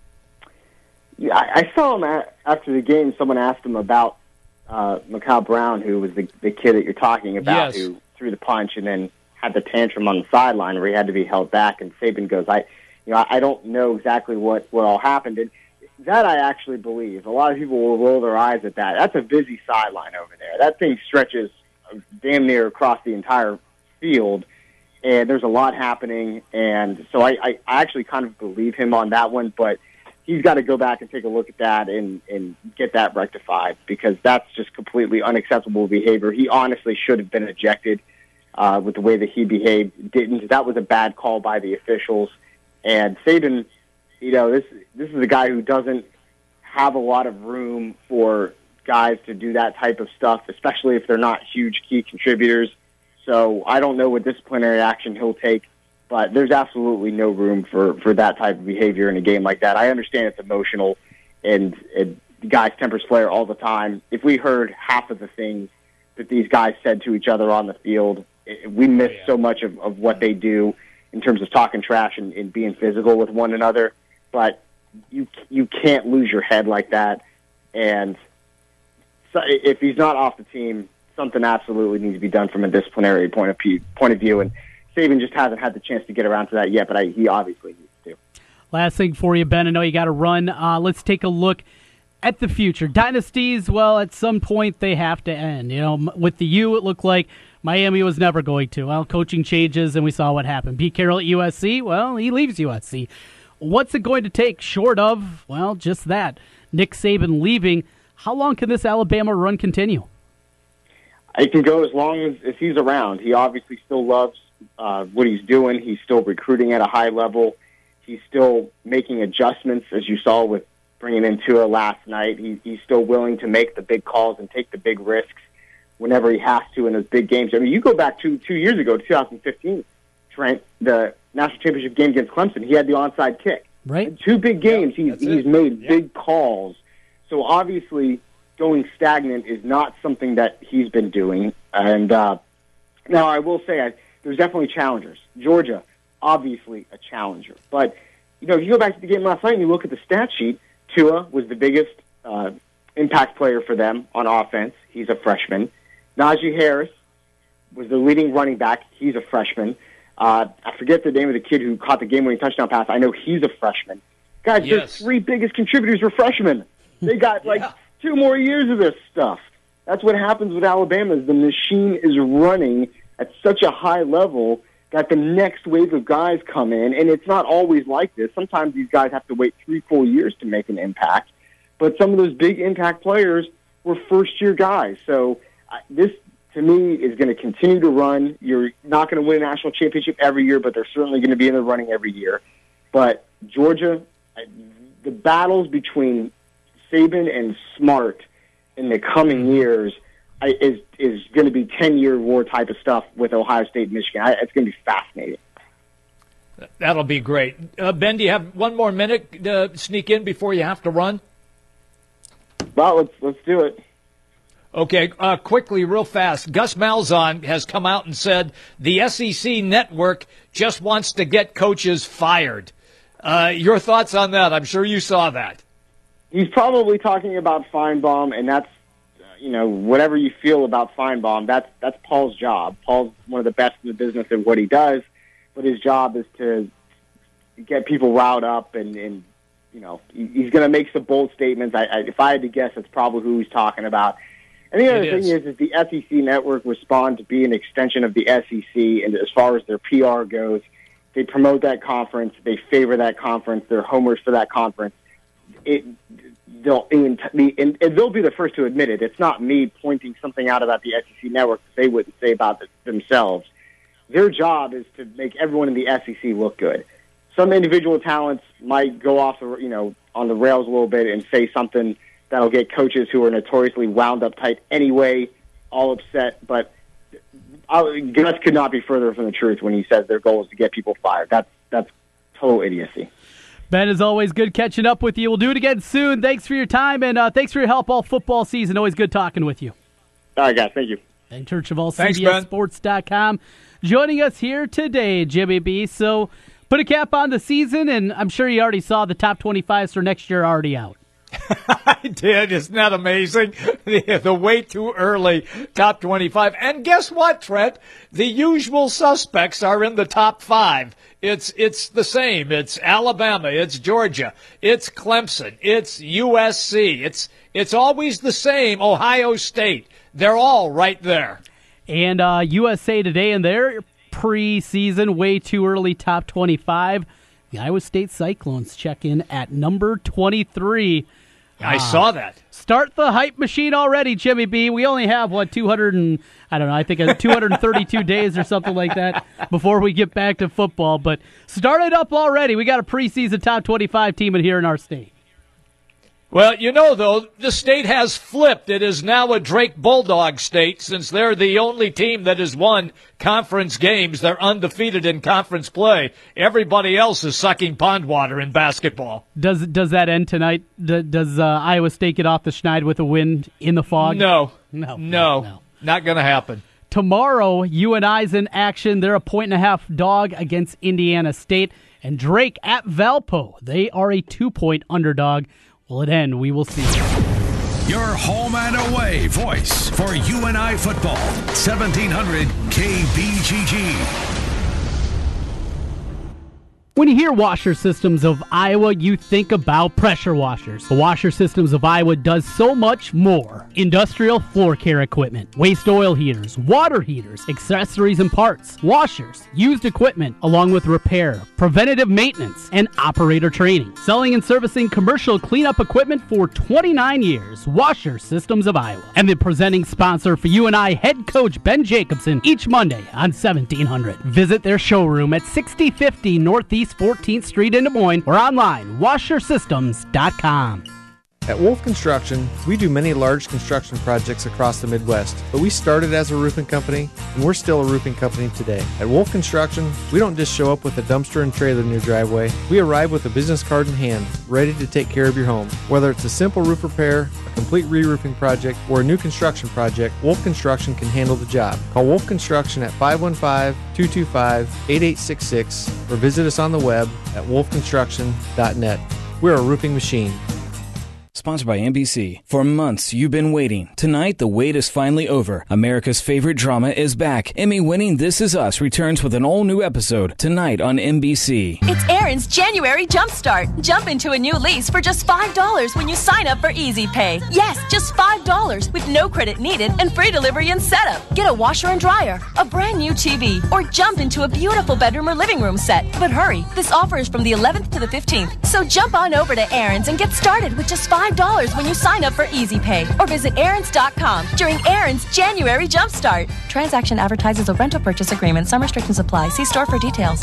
Yeah, I saw him after the game. Someone asked him about Macau Brown, who was the kid that you're talking about, yes, who threw the punch and then had the tantrum on the sideline where he had to be held back. And Saban goes, I don't know exactly what all happened. And that I actually believe. A lot of people will roll their eyes at that. That's a busy sideline over there. That thing stretches damn near across the entire field, and there's a lot happening. And so I actually kind of believe him on that one, but he's got to go back and take a look at that and get that rectified, because that's just completely unacceptable behavior. He honestly should have been ejected with the way that he behaved. Didn't. That was a bad call by the officials. And Saban, this is a guy who doesn't have a lot of room for guys to do that type of stuff, especially if they're not huge key contributors. So I don't know what disciplinary action he'll take, but there's absolutely no room for that type of behavior in a game like that. I understand it's emotional, and guys tempers flare all the time. If we heard half of the things that these guys said to each other on the field, we miss so much of what they do in terms of talking trash and being physical with one another. But you can't lose your head like that. And so if he's not off the team, something absolutely needs to be done from a disciplinary point of view. And Saban just hasn't had the chance to get around to that yet, but he obviously needs to. Last thing for you, Ben. I know you got to run. Let's take a look at the future. Dynasties, well, at some point they have to end. With the U, it looked like Miami was never going to. Well, coaching changes, and we saw what happened. Pete Carroll at USC, well, he leaves USC. What's it going to take short of, well, just that, Nick Saban leaving? How long can this Alabama run continue? It can go as long as he's around. He obviously still loves what he's doing. He's still recruiting at a high level. He's still making adjustments, as you saw with bringing in Tua last night. He's still willing to make the big calls and take the big risks whenever he has to in those big games. I mean, you go back 2 years ago, 2015, Trent, the national championship game against Clemson, he had the onside kick. Right. In 2 big games, he's made big calls. So obviously, going stagnant is not something that he's been doing. And now I will say there's definitely challengers. Georgia, obviously a challenger. But, if you go back to the game last night and you look at the stat sheet, Tua was the biggest impact player for them on offense. He's a freshman. Najee Harris was the leading running back. He's a freshman. I forget the name of the kid who caught the game-winning touchdown pass. I know he's a freshman. Guys, their 3 biggest contributors were freshmen. They got 2 more years of this stuff. That's what happens with Alabama is the machine is running at such a high level that the next wave of guys come in, and it's not always like this. Sometimes these guys have to wait 3 full years to make an impact. But some of those big impact players were first-year guys. So this, to me, is going to continue to run. You're not going to win a national championship every year, but they're certainly going to be in the running every year. But Georgia, the battles between Saban and Smart in the coming years is going to be 10-year war type of stuff with Ohio State and Michigan. It's going to be fascinating. That'll be great. Ben, do you have one more minute to sneak in before you have to run? Well, let's do it. Okay, quickly, real fast. Gus Malzahn has come out and said the SEC network just wants to get coaches fired. Your thoughts on that? I'm sure you saw that. He's probably talking about Feinbaum, and that's, whatever you feel about Feinbaum, that's Paul's job. Paul's one of the best in the business at what he does, but his job is to get people riled up, and he's going to make some bold statements. If I had to guess, that's probably who he's talking about. And the other thing is the SEC network responds to be an extension of the SEC, and as far as their PR goes, they promote that conference, they favor that conference, they're homers for that conference. They'll be the first to admit it. It's not me pointing something out about the SEC network that they wouldn't say about themselves. Their job is to make everyone in the SEC look good. Some individual talents might go off on the rails a little bit and say something that'll get coaches who are notoriously wound up tight anyway all upset. But Gus could not be further from the truth when he says their goal is to get people fired. That's total idiocy. Ben, as always, good catching up with you. We'll do it again soon. Thanks for your time, and thanks for your help all football season. Always good talking with you. All right, guys. Thank you. Ben Churchival, CBSSports.com, joining us here today, Jimmy B. So put a cap on the season, and I'm sure you already saw the top 25s for next year already out. I did. Isn't that amazing? The way too early top 25. And guess what, Trent? The usual suspects are in the top 5. It's the same. It's Alabama. It's Georgia. It's Clemson. It's USC. It's always the same. Ohio State. They're all right there. And USA Today in their preseason way too early top 25. The Iowa State Cyclones check in at number 23. I saw that. Start the hype machine already, Jimmy B. We only have, 232 days or something like that before we get back to football. But start it up already. We got a preseason top 25 team in here in our state. Well, though, the state has flipped. It is now a Drake Bulldog state since they're the only team that has won conference games. They're undefeated in conference play. Everybody else is sucking pond water in basketball. Does that end tonight? Does Iowa State get off the schneid with a win in the fog? No. Not going to happen. Tomorrow, UNI's in action. They're a 1.5-point dog against Indiana State. And Drake at Valpo, they are a 2-point underdog. Will it end? We will see. Your home and away voice for UNI football. 1700 KBGG. When you hear Washer Systems of Iowa, you think about pressure washers. The Washer Systems of Iowa does so much more. Industrial floor care equipment, waste oil heaters, water heaters, accessories and parts, washers, used equipment, along with repair, preventative maintenance, and operator training. Selling and servicing commercial cleanup equipment for 29 years. Washer Systems of Iowa. And the presenting sponsor for UNI head coach Ben Jacobson each Monday on 1700. Visit their showroom at 6050 Northeast 14th Street in Des Moines or online, washersystems.com. At Wolf Construction, we do many large construction projects across the Midwest, but we started as a roofing company, and we're still a roofing company today. At Wolf Construction, we don't just show up with a dumpster and trailer in your driveway. We arrive with a business card in hand, ready to take care of your home. Whether it's a simple roof repair, a complete re-roofing project, or a new construction project, Wolf Construction can handle the job. Call Wolf Construction at 515-225-8866 or visit us on the web at wolfconstruction.net. We're a roofing machine. Sponsored by NBC. For months, you've been waiting. Tonight, the wait is finally over. America's favorite drama is back. Emmy-winning This Is Us returns with an all-new episode tonight on NBC. It's Eric. Aaron's January Jumpstart. Jump into a new lease for just $5 when you sign up for Easy Pay. Yes, just $5 with no credit needed and free delivery and setup. Get a washer and dryer, a brand new TV, or jump into a beautiful bedroom or living room set. But hurry, this offer is from the 11th to the 15th. So jump on over to Aaron's and get started with just $5 when you sign up for Easy Pay or visit Aaron's.com during Aaron's January Jumpstart. Transaction advertises a rental purchase agreement. Some restrictions apply. See store for details.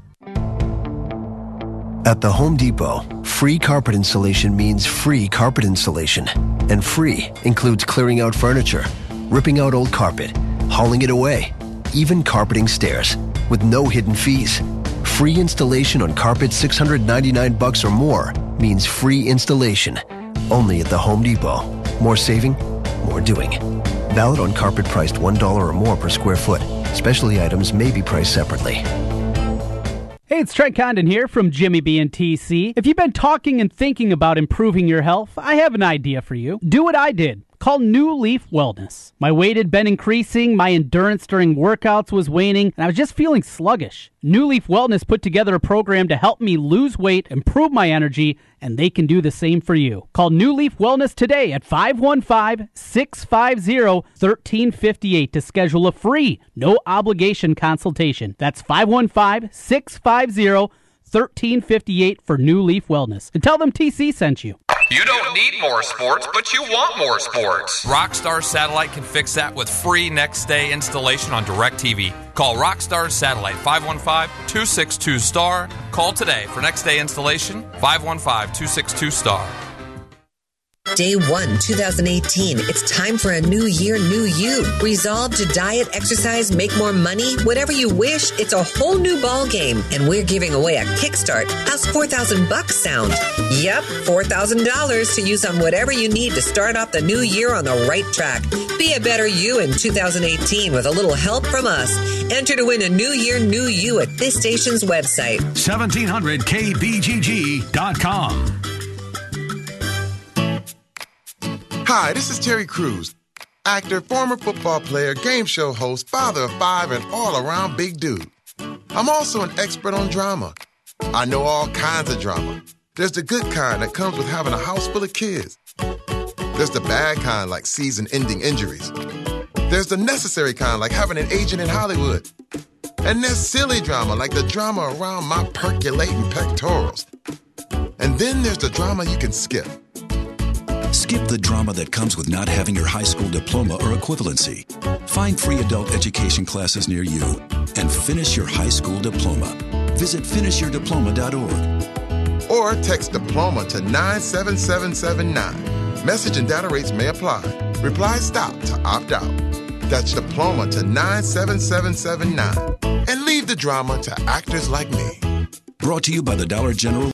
At the Home Depot, free carpet installation means free carpet installation. And free includes clearing out furniture, ripping out old carpet, hauling it away, even carpeting stairs, with no hidden fees. Free installation on carpet $699 or more means free installation. Only at the Home Depot. More saving, more doing. Valid on carpet priced $1 or more per square foot. Specialty items may be priced separately. Hey, it's Trent Condon here from Jimmy B and TC. If you've been talking and thinking about improving your health, I have an idea for you. Do what I did. Call New Leaf Wellness. My weight had been increasing, my endurance during workouts was waning, and I was just feeling sluggish. New Leaf Wellness put together a program to help me lose weight, improve my energy, and they can do the same for you. Call New Leaf Wellness today at 515-650-1358 to schedule a free, no-obligation consultation. That's 515-650-1358 for New Leaf Wellness. And tell them TC sent you. You don't need more sports, but you want more sports. Rockstar Satellite can fix that with free next-day installation on DirecTV. Call Rockstar Satellite, 515-262-STAR. Call today for next-day installation, 515-262-STAR. Day 1, 2018. It's time for a new year, new you. Resolve to diet, exercise, make more money, whatever you wish. It's a whole new ball game, and we're giving away a kickstart. How's $4,000 sound? Yep, $4,000 to use on whatever you need to start off the new year on the right track. Be a better you in 2018 with a little help from us. Enter to win a new year, new you at this station's website. 1700kbgg.com. Hi, this is Terry Crews, actor, former football player, game show host, father of 5, and all-around big dude. I'm also an expert on drama. I know all kinds of drama. There's the good kind that comes with having a house full of kids. There's the bad kind like season-ending injuries. There's the necessary kind like having an agent in Hollywood. And there's silly drama like the drama around my percolating pectorals. And then there's the drama you can skip. Skip the drama that comes with not having your high school diploma or equivalency. Find free adult education classes near you and finish your high school diploma. Visit finishyourdiploma.org. Or text diploma to 97779. Message and data rates may apply. Reply STOP to opt out. That's diploma to 97779. And leave the drama to actors like me. Brought to you by the Dollar General